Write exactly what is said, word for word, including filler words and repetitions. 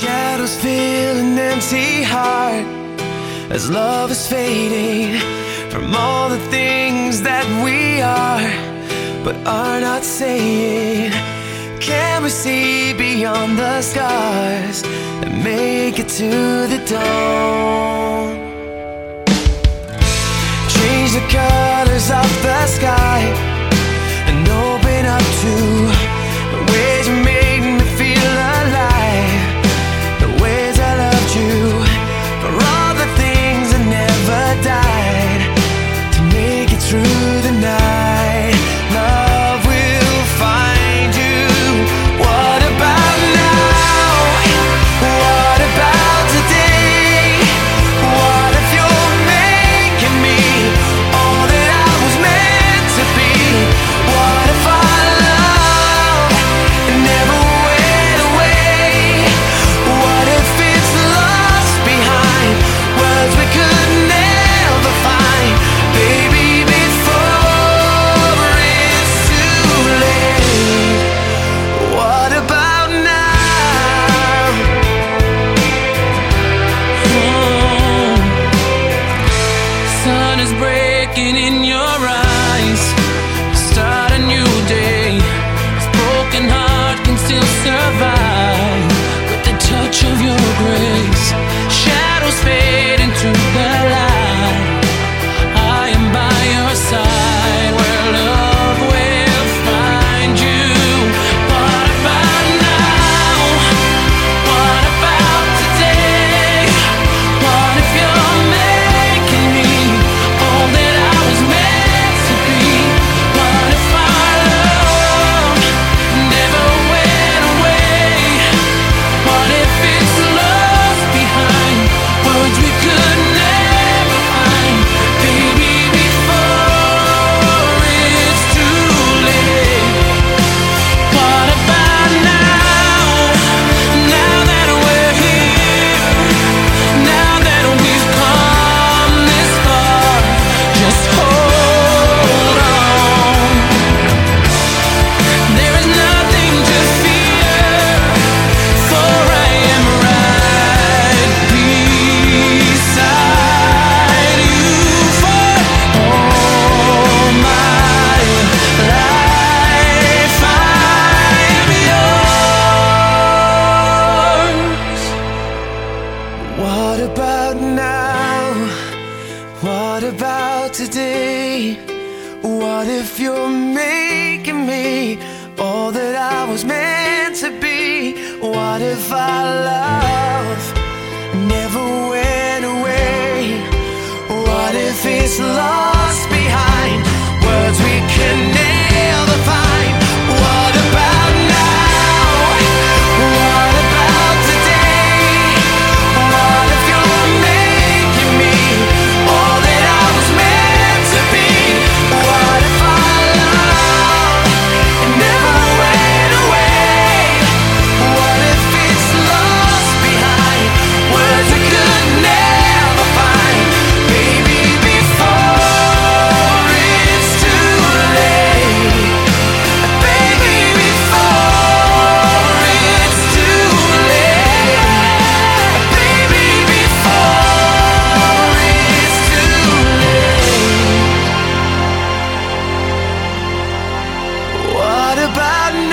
Shadows fill an empty heart as love is fading from all the things that we are but are not saying. Can we see beyond the scars and make it to the dawn? Change the colors of the sky and open up to the ways you made me feel alive, the ways I loved you, for all the things that never died, to make it through the night. Love will find you. What about now? What about today? What if you're making me all that I was meant to be? What if our love never went away? What if it's lost behind words we could never find? Baby, before it's too late. What about now? Oh, sun is breaking in your eyes. Start a new day. This broken heart can still survive with the touch of your grace. Shadows fade into the light. I am by your side where love will find you. What about now? What about today? What if you're making me all that I was meant to be? What if our love never went away? What if it's lost behind words we could never find? Baby, before it's too late. What about now? Now that we're here, now that we've come this far, just hold on. There is nothing to fear, for I am right beside you for all my life. I'm yours. What about now? What about today? What if you're making me all that I was meant to be? What if our love never went away? What if it's lost behind words we can never find? What about now? What about today? What if you're making me all that I was meant to be? What if our love never went away? What if it's lost behind words we could never find? Baby, before it's too late. Baby, before it's too late. Baby, before it's too late. What about now?